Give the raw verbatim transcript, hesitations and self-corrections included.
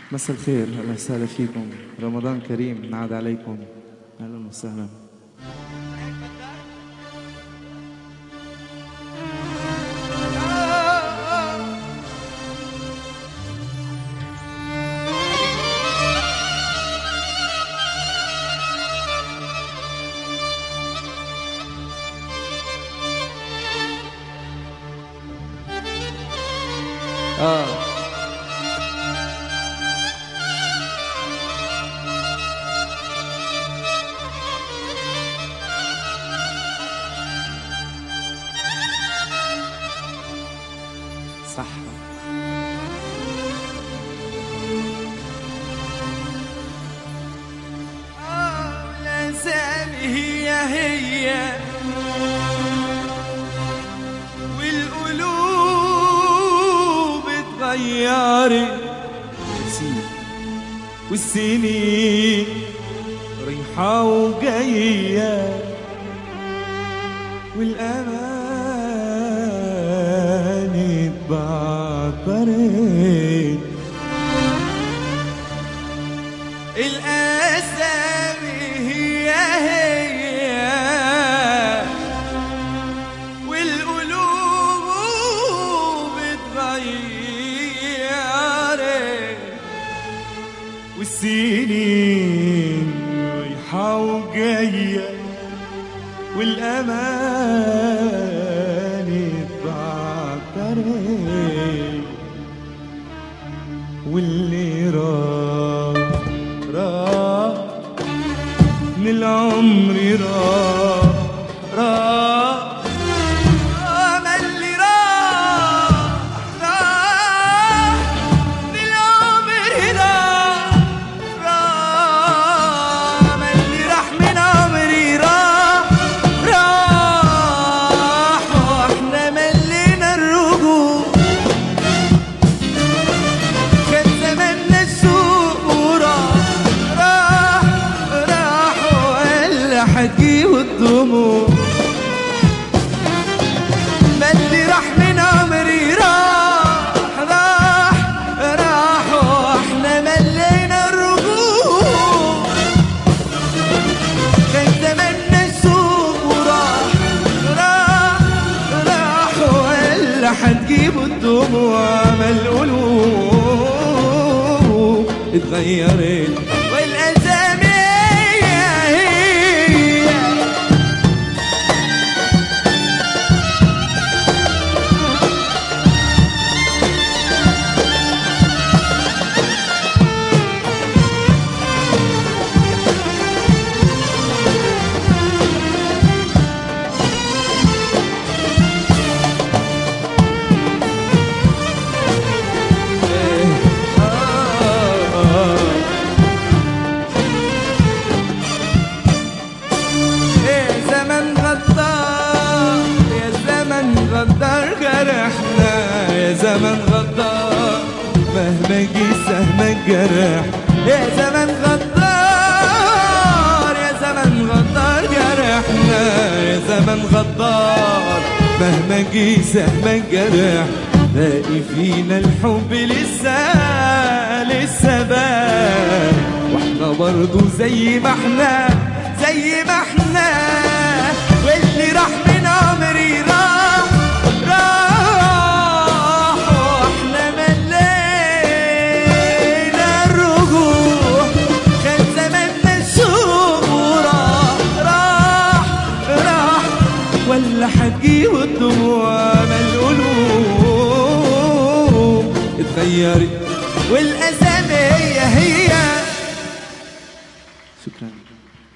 مساء الخير، اهلا وسهلا فيكم. رمضان كريم نعاد عليكم. اهلا وسهلا. اه صح. الأسامي هي هي والقلوب اتغيرت والسنين رايحة وجاية والأماني اتبعترت. الأسامي هي هي والقلوب اتغيرت والسنين رايحة وجاية والأماني اتبعترت. واللي راح راح من العمر راح راح ما اللي راح راح من العمر راح راح ما اللي راح من عمري راح راح واحنا ملينا الرجوع. كان زماننا السوق وراح راح راح ولا حتجيب الدموع. ما اللي راح من عمري راح راح راح واحنا ملينا الرجوع. كان زماننا السوق وراح راح راح ولا حتجيب الدموع. ما القلوب اتغيرت والأسامي هي غدار جرحنا يا زمن غدار مهما جه سهمك جرح. يا زمن غدار يا زمن غدار جرحنا يا زمن غدار مهما جه سهمك جرح. باقي فينا الحب لسه لسه بان واحنا برضو زي ما احنا زي ما احنا. واللي راح من عمري راح راح واحنا ملينا الرجوع. كان زماننا السوق وراح راح راح ولا حتجيب الدموع. ما القلوب اتغيرت والأسامي هي هي. شكرا.